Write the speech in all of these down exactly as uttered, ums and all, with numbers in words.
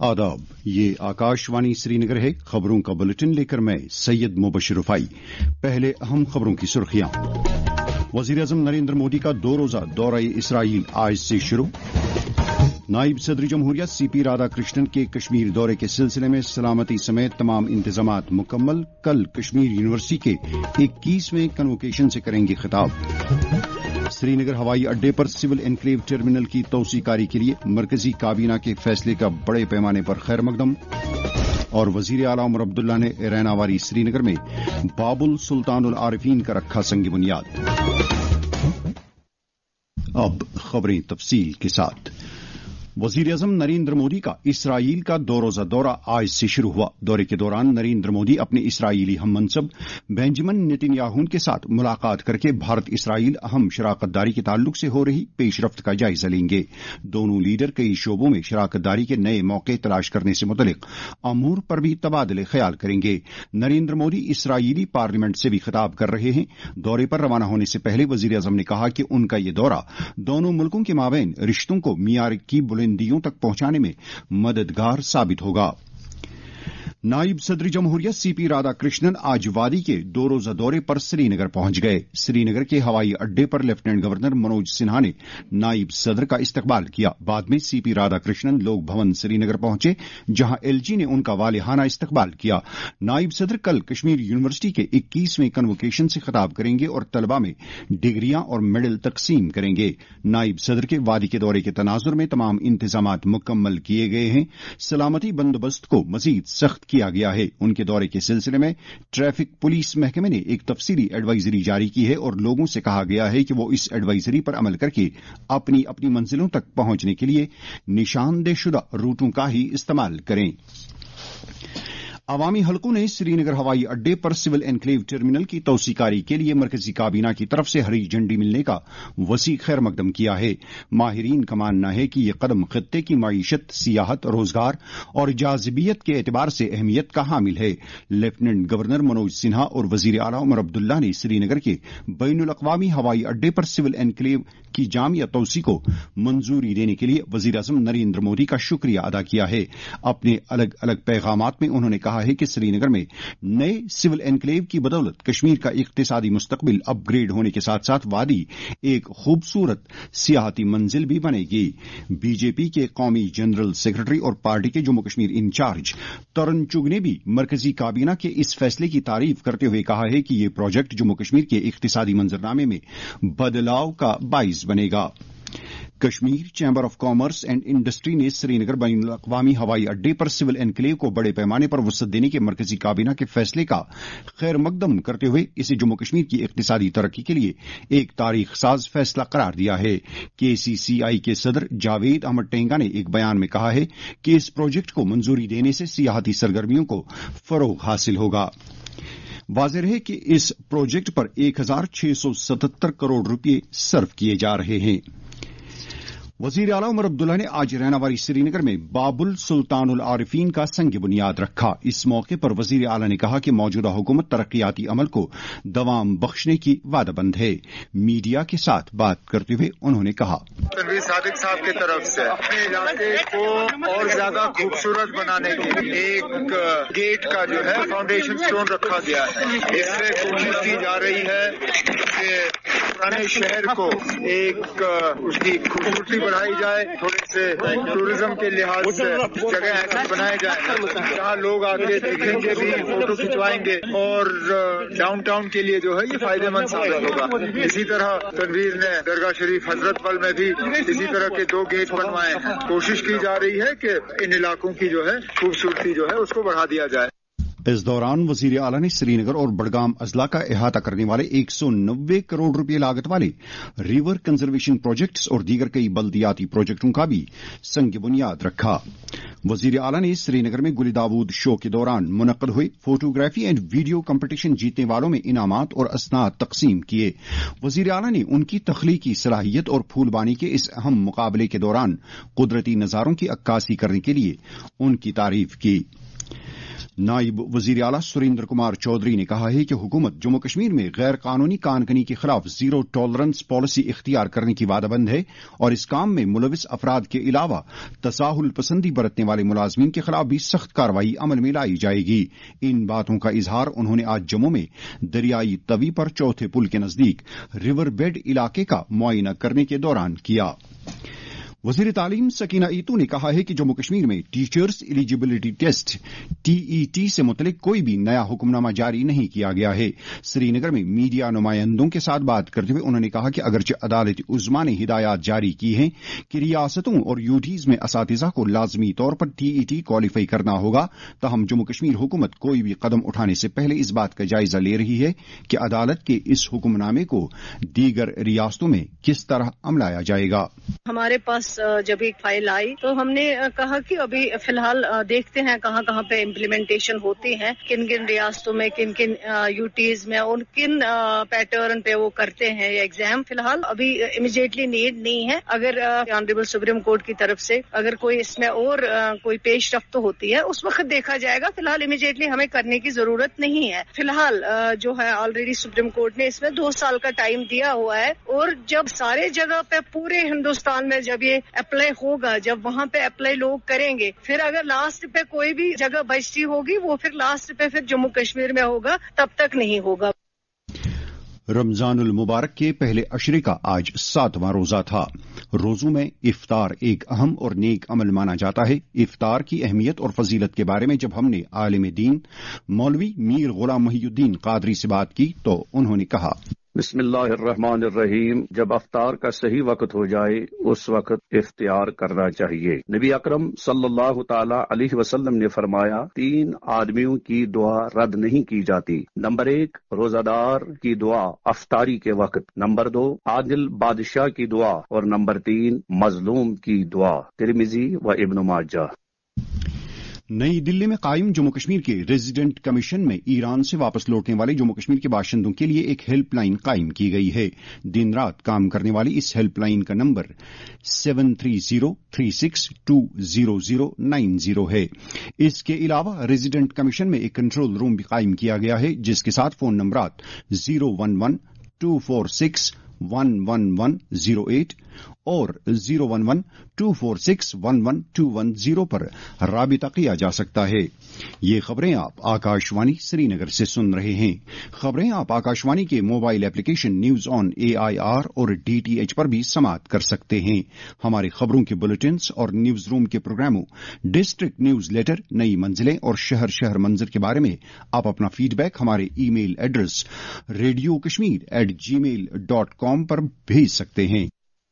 आदाब, ये आकाशवाणी श्रीनगर है। खबरों का बुलेटिन लेकर मैं सैयद मुबशिर रफाई। पहले अहम खबरों की सुर्खियां। वजीर आजम नरेंद्र मोदी का दो रोजा दौरा इसराइल आज से शुरू। नायब सदर जमहूरिया सीपी राधाकृष्णन के कश्मीर दौरे के सिलसिले में सलामती समेत तमाम इंतजामात मुकम्मल। कल कश्मीर यूनिवर्सिटी के इक्कीसवें कन्वोकेशन से करेंगे खिताब। श्रीनगर हवाई अड्डे पर सिविल एनक्लेव टर्मिनल की तौसीकारी के लिए मरकजी काबीना के फैसले का बड़े पैमाने पर खैर मकदम। और वजीर आला उमर अब्दुल्ला ने रैनावारी श्रीनगर में बाबुल सुल्तानुल आरिफीन का रखा संग बुनियाद। अब खबरें तफसील के साथ। वजीर आजम नरेंद्र मोदी का इसराइल का दो रोजा दौरा आज से शुरू हुआ। दौरे के दौरान नरेंद्र मोदी अपने इसराइली हम मनसब बेंजामिन नेतन्याहू के साथ मुलाकात करके भारत इसराइल अहम शराकतदारी के ताल्लुक से हो रही पेशरफ्त का जायजा लेंगे। दोनों लीडर कई शोबों में शराकतदारी के नए मौके तलाश करने से मुतल्लिक अमूर पर भी तबादले ख्याल करेंगे। नरेंद्र मोदी इसराइली पार्लियामेंट से भी खिताब कर रहे हैं। दौरे पर रवाना होने से पहले वजीर आजम ने कहा कि उनका ये दौरा दोनों मुल्कों के माबैन रिश्तों को मियार की बुलंदियों तक पहुंचाने में मददगार साबित होगा। नायब सदर जमहूरिया सीपी राधाकृष्णन आज वादी के दो रोजा दौरे पर श्रीनगर पहुंच गए। श्रीनगर के हवाई अड्डे पर लेफ्टिनेंट गवर्नर मनोज सिन्हा ने नायब सदर का इस्तकबाल किया। बाद में सीपी राधाकृष्णन लोक भवन श्रीनगर पहुंचे, जहां एलजी ने उनका वालिहाना इस्तकबाल किया। नायब सदर कल कश्मीर यूनिवर्सिटी के इक्कीसवें कन्वोकेशन से खिताब करेंगे और तलबा में डिग्रियां और मेडल तकसीम करेंगे। नायब सदर के वादी के दौरे के तनाजुर में तमाम इंतजामात मुकम्मल किए गए हैं। सलामती बंदोबस्त को मजीद सख्त किया गया है। उनके दौरे के सिलसिले में ट्रैफिक पुलिस महकमे ने एक तफसीली एडवाइजरी जारी की है और लोगों से कहा गया है कि वो इस एडवाइजरी पर अमल करके अपनी अपनी मंजिलों तक पहुंचने के लिए निशानदेशुदा रूटों का ही इस्तेमाल करें। अवामी हलकों ने श्रीनगर हवाई अड्डे पर सिविल एनक्लेव टर्मिनल की तौसीकारी के लिए मरकजी काबीना की तरफ से हरी झंडी मिलने का वसी खैर मकदम किया है। माहिरीन का मानना है कि यह कदम खित्ते की मईशत, सियाहत, रोजगार और जाजिबियत के एतबार से अहमियत का हामिल है। लेफ्टिनेंट गवर्नर मनोज सिन्हा और वजीर आला उमर अब्दुल्ला ने श्रीनगर के बैनुल अक़वामी हवाई अड्डे पर सिविल एनक्लेव की जामिया तौसी को मंजूरी देने के लिए वजीर आजम नरेंद्र मोदी का शुक्रिया अदा किया है। अपने अलग अलग पैगामात में उन्होंने कहा है कि श्रीनगर में नए सिविल एनक्लेव की बदौलत कश्मीर का इक्तिसादी मुस्तकबिल अपग्रेड होने के साथ साथ वादी एक खूबसूरत सियाहती मंजिल भी बनेगी। बीजेपी के कौमी जनरल सेक्रेटरी और पार्टी के जम्मू कश्मीर इंचार्ज तरन चुग ने भी मरकजी काबीना के इस फैसले की तारीफ करते हुए कहा है कि यह प्रोजेक्ट जम्मू कश्मीर के इक्तिसादी मंजरनामे में बदलाव का बाइस बनेगा। Kashmir chamber of commerce and industry ने श्रीनगर बैनुल अक़वामी हवाई अड्डे पर सिविल एनक्लेव को बड़े पैमाने पर वसअत देने के मरकजी काबीना के फैसले का खैर मकदम करते हुए इसे जम्मू कश्मीर की इक्तिसादी तरक्की के लिए एक तारीख साज फैसला करार दिया है। केसीसीआई के सदर जावेद अहमद टेंगा ने एक बयान में कहा है कि इस प्रोजेक्ट को मंजूरी देने से सियाहती सरगर्मियों को फरोग हासिल होगा। वाज़ेह है कि इस प्रोजेक्ट पर एक हजार छह सौ सतहत्तर करोड़ रुपये सर्व किए जा रहे हैं। वजीर आला उमर अब्दुल्ला ने आज रैनावारी श्रीनगर में बाबुल सुल्तानुल आरिफीन का संग बुनियाद रखा। इस मौके पर वजीर आला ने कहा कि मौजूदा हुकूमत तरक्याती अमल को दवाम बख्शने की वादाबंद है। मीडिया के साथ बात करते हुए उन्होंने कहा, तनवीर सादिक साहब की तरफ से अपने इलाके को और ज्यादा खूबसूरत बनाने के लिए एक गेट का जो है फाउंडेशन स्टोन रखा गया है। इससे कोशिश की जा रही है कि पुराने शहर को एक उसकी खूबसूरती बढ़ाई जाए, थोड़े से टूरिज्म के लिहाज से जगह ऐसी बनाए जाए जहाँ लोग आके देखेंगे भी, फोटो खिंचवाएंगे और डाउनटाउन के लिए जो है ये फायदेमंद साबित होगा। इसी तरह तनवीर ने दरगाह शरीफ हजरत बल में भी इसी तरह के दो गेट बनवाए। कोशिश की जा रही है कि इन इलाकों की जो है खूबसूरती जो है उसको बढ़ा दिया जाए। इस दौरान वजीर आला ने श्रीनगर और बडगाम अजला का अहाता करने वाले एक सौ नब्बे करोड़ रुपये लागत वाले रिवर कंजर्वेशन प्रोजेक्ट्स और दीगर कई बल्दियाती प्रोजेक्टों का भी संग बुनियाद रखा। वजीर आला ने श्रीनगर में गुली दाऊद शो के दौरान मुनक्कद हुए फोटोग्राफी एंड वीडियो कंपटीशन जीतने वालों में इनामात और असनाद तकसीम किए। वजीर आला ने उनकी तख्लीकी सलाहियत और फूलबानी के इस अहम मुकाबले के दौरान कुदरती नजारों की अक्कासी करने के लिए उनकी तारीफ की। नायब वजीर आला सुरेंद्र कुमार चौधरी ने कहा है कि हुकूमत जम्मू कश्मीर में गैर कानूनी कानकनी के खिलाफ जीरो टॉलरेंस पॉलिसी इख्तियार करने की वादाबंद है और इस काम में मुलविस अफराद के अलावा तसाहुल पसंदी बरतने वाले मुलाजमीन के खिलाफ भी सख्त कार्रवाई अमल में लाई जाएगी। इन बातों का इजहार उन्होंने आज जम्मू में दरियाई तवी पर चौथे पुल के नजदीक रिवर बेड इलाके का मुआयना करने के दौरान किया। वजीर तालीम सकीना ईतू ने कहा है कि जम्मू कश्मीर में टीचर्स एलिजिबिलिटी टेस्ट टीईटी से मुतलिक कोई भी नया हुक्मनामा जारी नहीं किया गया है। श्रीनगर में मीडिया नुमाइंदों के साथ बात करते हुए उन्होंने कहा कि अगरचे अदालत उज़्मा ने हिदायत जारी की हैं कि रियासतों और यूटीज में असातिज़ा को लाजमी तौर पर टीईटी क्वालिफाई करना होगा, ताहम जम्मू कश्मीर हुकूमत कोई भी कदम उठाने से पहले इस बात का जायजा ले रही है कि अदालत के इस हुक्मनामे को दीगर रियासतों में किस तरह अमलाया जाएगा। हमारे पास जब एक फाइल आई तो हमने कहा कि अभी फिलहाल देखते हैं कहां कहां पे इम्प्लीमेंटेशन होती है, किन किन रियासतों में, किन किन यूटीज में और किन पैटर्न पे वो करते हैं ये एग्जाम। फिलहाल अभी इमीडिएटली नीड नहीं है। अगर ऑनरेबल सुप्रीम कोर्ट की तरफ से अगर कोई इसमें और कोई पेश रफ्त होती है उस वक्त देखा जाएगा। फिलहाल इमीडिएटली हमें करने की जरूरत नहीं है। फिलहाल जो है ऑलरेडी सुप्रीम कोर्ट ने इसमें दो साल का टाइम दिया हुआ है और जब सारे जगह पे पूरे हिंदुस्तान में जब ये अप्लाई होगा, जब वहां पे अप्लाई लोग करेंगे, फिर अगर लास्ट पे कोई भी जगह बचती होगी वो फिर लास्ट पे फिर जम्मू कश्मीर में होगा, तब तक नहीं होगा। रमजानुल मुबारक के पहले अशरे का आज सातवां रोजा था। रोजों में इफ्तार एक अहम और नेक अमल माना जाता है। इफ्तार की अहमियत और फजीलत के बारे में जब हमने आलिम दीन मौलवी मीर गुलाम मुहीउद्दीन कादरी से बात की तो उन्होंने कहा, बिस्मिल्लाहिर्रहमानिर्रहीम। जब अफ्तार का सही वक्त हो जाए उस वक्त इफ्तियार करना चाहिए। नबी अकरम सल्लल्लाहु ताला अलैहि वसल्लम ने फरमाया, तीन आदमियों की दुआ रद्द नहीं की जाती। नंबर एक, रोजादार की दुआ अफ्तारी के वक्त। नंबर दो, आदिल बादशाह की दुआ और नंबर तीन, मजलूम की दुआ। तिरमिजी व इब्न माजा। नई दिल्ली में कायम जम्मू कश्मीर के रेजिडेंट कमीशन में ईरान से वापस लौटने वाले जम्मू कश्मीर के बाशिंदों के लिए एक हेल्पलाइन कायम की गई है। दिन रात काम करने वाली इस हेल्पलाइन का number seven three zero three six two zero zero nine zero है। इसके अलावा रेजिडेंट कमीशन में एक कंट्रोल रूम भी कायम किया गया है जिसके साथ फोन नंबरात zero one one two four six one one one zero eight और zero one one two four six one one two one zero पर राबिता किया जा सकता है। ये खबरें आप आकाशवाणी श्रीनगर से सुन रहे हैं। खबरें आप आकाशवाणी के mobile application news on A I R और डी टी एच पर भी समाप्त कर सकते हैं। हमारी खबरों के बुलेटिन्स और न्यूज रूम के प्रोग्रामों, डिस्ट्रिक्ट न्यूज लेटर, नई मंजिलें और शहर शहर मंजर के बारे में आप अपना फीडबैक हमारे email address radio Kashmir at gmail dot com पर भेज सकते हैं।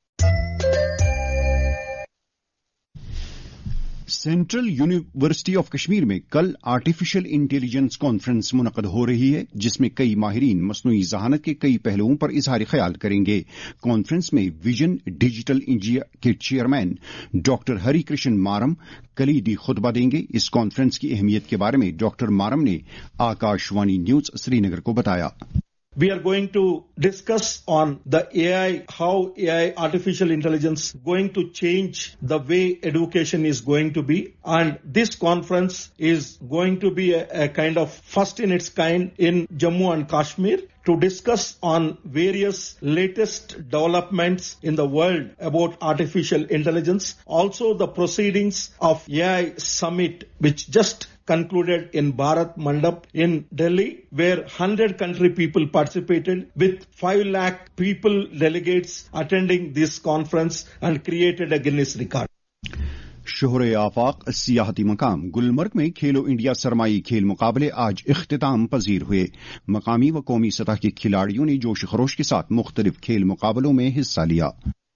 सेंट्रल यूनिवर्सिटी ऑफ कश्मीर में कल आर्टिफिशियल इंटेलिजेंस कॉन्फ्रेंस मुनक़द हो रही है जिसमें कई माहिरीन मसनूई ज़हानत के कई पहलुओं पर इज़हार ख्याल करेंगे। कॉन्फ्रेंस में विजन डिजिटल इंडिया के चेयरमैन डॉक्टर हरि कृष्ण मारम कलीदी खुतबा देंगे। इस कॉन्फ्रेंस की अहमियत के बारे में डॉक्टर मारम ने आकाशवाणी न्यूज श्रीनगर को बताया। We are going to discuss on the A I, how A I, artificial intelligence, going to change the way education is going to be. And this conference is going to be a, a kind of first in its kind in Jammu and Kashmir to discuss on various latest developments in the world about artificial intelligence. Also the proceedings of A I summit, which just concluded in Bharat Mandap in Delhi, where one hundred country people participated with five lakh people delegates attending this conference and created a Guinness record. Shorey आफाक सियाहती मकाम गुलमर्ग में खेलो India सरमाई खेल मुकाबले आज इख्तिताम पजीर हुए। मकामी व कौमी सतह के खिलाड़ियों ने जोश खरोश के साथ मुख्तलिफ खेल मुकाबलों में हिस्सा लिया।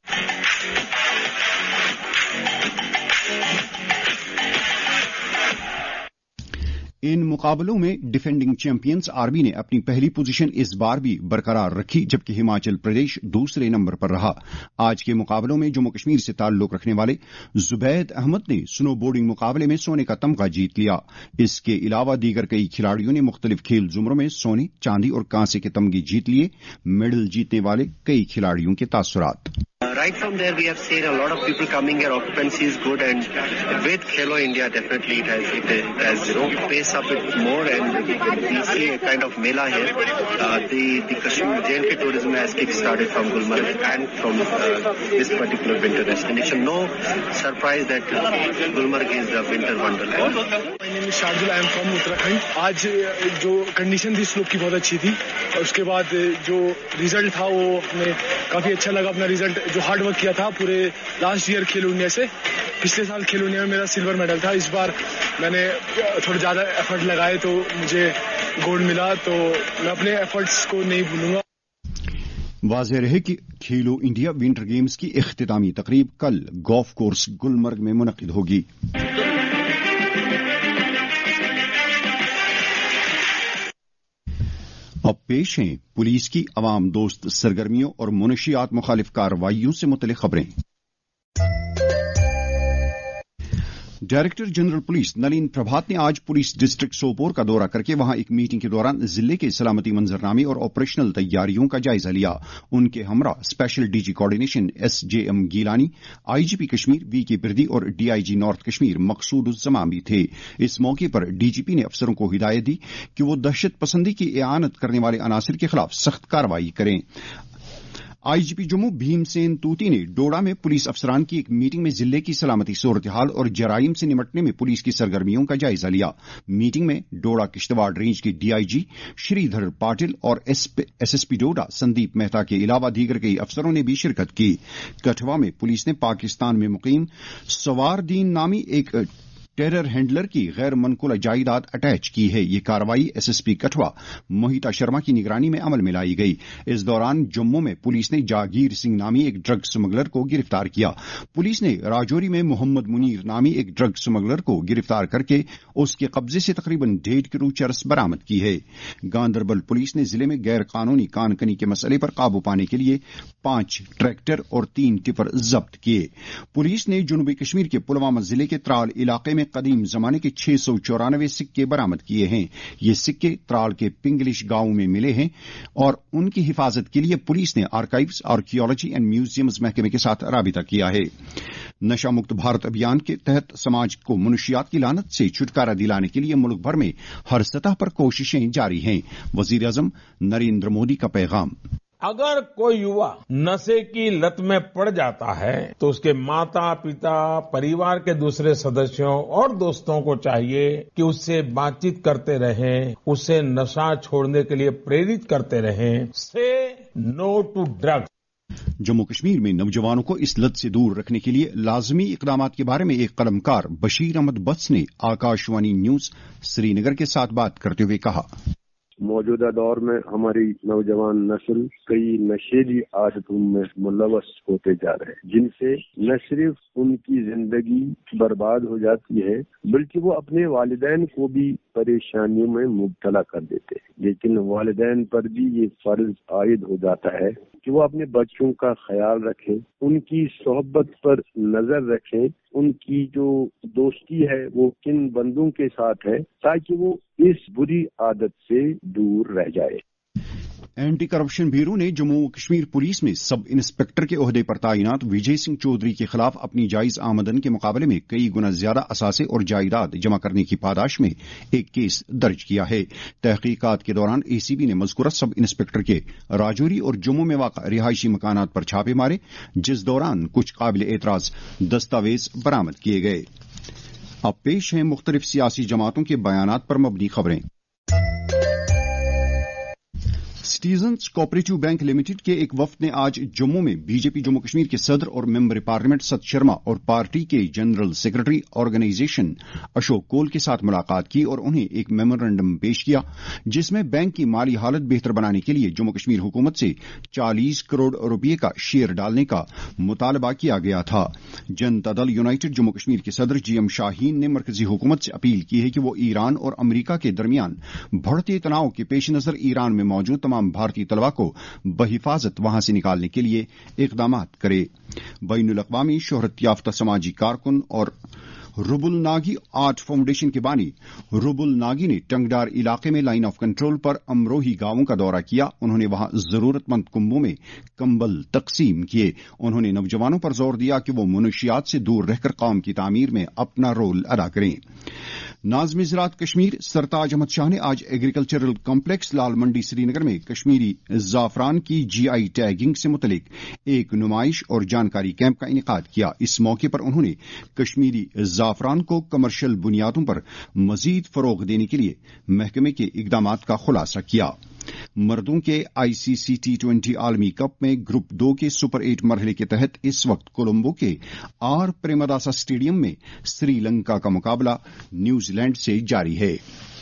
इन मुकाबलों में डिफेंडिंग चैंपियंस आर्मी ने अपनी पहली पोजीशन इस बार भी बरकरार रखी जबकि हिमाचल प्रदेश दूसरे नंबर पर रहा। आज के मुकाबलों में जम्मू कश्मीर से ताल्लुक रखने वाले जुबैद अहमद ने स्नो बोर्डिंग मुकाबले में सोने का तमगा जीत लिया। इसके अलावा दीगर कई खिलाड़ियों ने मुख्तलिफ खेल जुमरों में सोने, चांदी और कांसे के तमगे जीत लिए। मेडल जीतने वाले कई खिलाड़ियों के तासुरात। right from there we have seen a lot of people coming here. Occupancy is good, and with Khelo India, definitely it has it, it has you know paced up it more, and we see a kind of mela here. Uh, the the Kashmir J and K tourism has kick-started from Gulmarg and from uh, this particular winter destination. No surprise that uh, Gulmarg is the winter wonderland. My name is Shardul. I am from Uttarakhand. आज जो condition थी slope की बहुत अच्छी थी, और उसके बाद जो रिजल्ट था वो हमें काफी अच्छा लगा. अपना रिजल्ट जो हार्ड वर्क किया था पूरे लास्ट ईयर खेलो इंडिया से, पिछले साल खेलो इंडिया में मेरा सिल्वर मेडल था. इस बार मैंने थोड़ा ज्यादा एफर्ट लगाए तो मुझे गोल्ड मिला, तो मैं अपने एफर्ट्स को नहीं भूलूंगा. वाज़ेह रहे कि खेलो इंडिया विंटर गेम्स की इख्तितामी तकरीब कल गोल्फ कोर्स गुलमर्ग में मुनक्किद होगी. अब पेश हैं पुलिस की अवाम दोस्त सरगर्मियों और मुनशियात मुखालिफ कार्रवाइयों से मुतल्लिक़ खबरें. Director general police Nalin Prabhat ने आज पुलिस डिस्ट्रिक्ट सोपोर का दौरा करके वहां एक मीटिंग के दौरान जिले के सलामती मंजरनामे और ऑपरेशनल तैयारियों का जायजा लिया. उनके हमरा special DG coordination S J M Geelani, IGP Kashmir V K Birdi और डीआईजी नॉर्थ कश्मीर मकसूद उज़्ज़मा भी थे. इस मौके पर डीजीपी ने अफसरों को हिदायत दी कि वो दहशत पसंदी की इआनत करने वाले अनासिर के खिलाफ सख्त कार्रवाई करें. आईजीपी जम्मू भीमसेन तूती ने डोडा में पुलिस अफसरान की एक मीटिंग में जिले की सलामती सूरत हाल और जराइम से निपटने में पुलिस की सरगर्मियों का जायजा लिया. मीटिंग में डोडा किश्तवाड़ रेंज के डीआईजी श्रीधर पाटिल और एसएसपी डोडा संदीप मेहता के अलावा दीगर कई अफसरों ने भी शिरकत की. कठवा में पुलिस ने पाकिस्तान में मुकीम सवारदीन नामी एक टेरर हैंडलर की गैर मनकुला जायदाद अटैच की है. ये कार्रवाई एसएसपी कठवा मोहिता शर्मा की निगरानी में अमल में लाई गई. इस दौरान जम्मू में पुलिस ने जागीर सिंह नामी एक ड्रग स्मगलर को गिरफ्तार किया. पुलिस ने राजौरी में मोहम्मद मुनीर नामी एक ड्रग स्मगलर को गिरफ्तार करके उसके कब्जे से तकरीबन डेढ़ किलो चरस बरामद की है. गांदरबल पुलिस ने जिले में गैर कानूनी कानकनी के मसले पर काबू पाने के लिए पांच ट्रैक्टर और तीन टिपर जब्त किए. पुलिस ने जनूबी कश्मीर के पुलवामा जिले के त्राल इलाके में कदीम जमाने के छह सौ चौरानवे सिक्के बरामद किए हैं. ये सिक्के त्राल के पिंगलिश गांव में मिले हैं और उनकी हिफाजत के लिए पुलिस ने आर्काइव्स, आर्कियोलॉजी एंड म्यूजियम्स महकमे के साथ राबिता किया है. नशा मुक्त भारत अभियान के तहत समाज को मुनशियात की लानत से छुटकारा दिलाने के लिए मुल्क भर में हर सतह पर कोशिशें जारी हैं. वजीर आजम नरेंद्र मोदी का पैगाम. अगर कोई युवा नशे की लत में पड़ जाता है तो उसके माता पिता, परिवार के दूसरे सदस्यों और दोस्तों को चाहिए कि उससे बातचीत करते रहें, उसे नशा छोड़ने के लिए प्रेरित करते रहें. Say no to drugs. Jammu Kashmir में नौजवानों को इस लत से दूर रखने के लिए लाजमी इकदाम के बारे में एक कलमकार बशीर अहमद बट्स ने आकाशवाणी न्यूज श्रीनगर के साथ बात करते हुए कहा. मौजूदा दौर में हमारी नौजवान नस्ल कई नशेली आदतों में मुलव्वस होते जा रहे हैं, जिनसे न सिर्फ उनकी जिंदगी बर्बाद हो जाती है बल्कि वो अपने वालिदैन को भी परेशानियों में मुब्तला कर देते हैं. लेकिन वालिदैन पर भी ये फर्ज आयद हो जाता है कि वो अपने बच्चों का ख्याल रखें, उनकी सोहबत पर नजर रखें, उनकी जो दोस्ती है वो किन बंदों के साथ है, ताकि वो इस बुरी आदत से दूर रह जाए. एंटी करप्शन ब्यूरो ने जम्मू कश्मीर पुलिस में सब इंस्पेक्टर के ओहदे पर तैनात विजय सिंह चौधरी के खिलाफ अपनी जायज आमदन के मुकाबले में कई गुना ज्यादा असासे और जायदाद जमा करने की पादाश में एक केस दर्ज किया है. तहकीकात के दौरान एसीबी ने मज़कूरा सब इंस्पेक्टर के राजौरी और जम्मू में वाक़ रिहायशी मकानात पर छापे मारे, जिस दौरान कुछ काबिल एतराज दस्तावेज बरामद किए गए. अब पेश हैं मुख्तलिफ सियासी जमातों के बयानात पर मबनी खबरें. सिटीजन्स कोऑपरेटिव बैंक लिमिटेड के एक वफ्द ने आज जम्मू में बीजेपी जम्मू कश्मीर के सदर और मेंबर पार्लियामेंट सत शर्मा और पार्टी के general secretary organisation Ashok Koul के साथ मुलाकात की और उन्हें एक मेमोरेंडम पेश किया, जिसमें बैंक की माली हालत बेहतर बनाने के लिए जम्मू कश्मीर हुकूमत से चालीस करोड़ रुपये का शेयर डालने का मुतालबा किया गया था. जनता दल यूनाइटेड जम्मू कश्मीर के सदर जीएम शाहीन ने मरकजी हुकूमत से अपील की है कि वो ईरान और अमरीका के दरमियान बढ़ते तनाव के पेश नजर ईरान में मौजूद तमाम भारतीय तलबा को बहिफाजत वहां से निकालने के लिए इकदाम करे. बैनुल अक़वामी शोहरत याफ्ता समाजी कारकुन और रुबुल नागी आर्ट फाउंडेशन के बानी रुबुल नागी ने टंगडार इलाके में लाइन ऑफ कंट्रोल पर अमरोही गांवों का दौरा किया। उन्होंने वहां जरूरतमंद कुंभों में कंबल तकसीम किए। उन्होंने नौजवानों पर जोर दिया कि वो मनुष्यात से दूर रहकर कौम की तामीर में अपना रोल अदा करें। नाज़िम ज़राअत कश्मीर सरताज अहमद शाह ने आज एग्रीकल्चरल कॉम्प्लेक्स लाल मंडी श्रीनगर में कश्मीरी ज़ाफ़रान की जीआई टैगिंग से मुतलिक एक नुमाइश और जानकारी कैंप का इनेकाद किया। इस मौके पर उन्होंने कश्मीरी ज़ाफ़रान को कमर्शियल बुनियादों पर मजीद फरोग देने के लिए महकमे के इक़दामात का खुलासा किया। मर्दों के आईसीसी टी ट्वेंटी आलमी कप में ग्रुप दो के सुपर एट मरहले के तहत इस वक्त कोलंबो के आर प्रेमदासा स्टेडियम में श्रीलंका का मुकाबला न्यूजीलैंड से जारी है।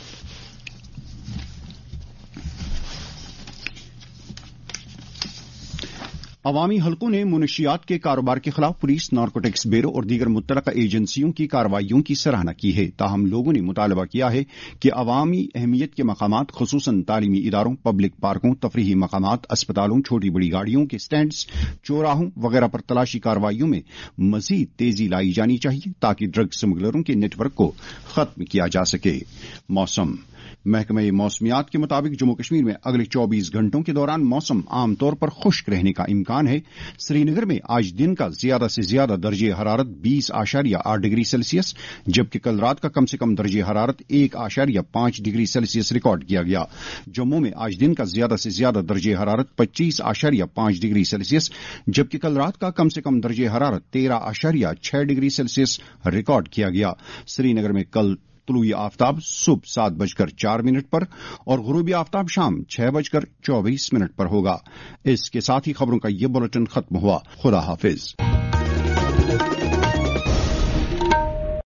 अवामी हलकों ने मुनशियात के कारोबार के खिलाफ पुलिस, नारकोटिक्स ब्यूरो और दीगर मुतल्लका एजेंसियों की कार्रवाइयों की सराहना की है। ताहम लोगों ने मुतालबा किया है कि अवामी अहमियत के मकामात खुसूसन तालीमी इदारों, पब्लिक पार्कों, तफरीही मकामात, अस्पतालों, छोटी बड़ी गाड़ियों के स्टैंड्स, चौराहों वगैरह पर तलाशी कार्रवाइयों में मजीद तेजी लाई जानी चाहिए ताकि ड्रग स्मगलरों के नेटवर्क को खत्म किया जा सके। मौसम महकमे मौसमियात के मुताबिक जम्मू कश्मीर में अगले चौबीस घंटों के दौरान मौसम आमतौर पर खुश्क रहने का इम्कान है। श्रीनगर में आज दिन का ज्यादा से ज्यादा दर्जे हरारत बीस आशारिया आठ डिग्री सेल्सियस, जबकि कल रात का कम से कम दर्जे हरारत एक आशारिया पांच डिग्री सेल्सियस रिकॉर्ड किया गया। जम्मू में आज दिन का ज्यादा से ज्यादा दर्जे हरारत पच्चीस आशारिया पांच डिग्री सेल्सियस, जबकि कल रात का कम से कम दर्जे हरारत तेरह आशारिया छह डिग्री सेल्सियस रिकॉर्ड किया गया। श्रीनगर में कल तुलुई आफ्ताब सुबह सात बजकर चार मिनट पर और गुरूबी आफ्ताब शाम छह बजकर चौबीस मिनट पर होगा। इसके साथ ही खबरों का ये बुलेटिन खत्म हुआ। खुदा हाफिज।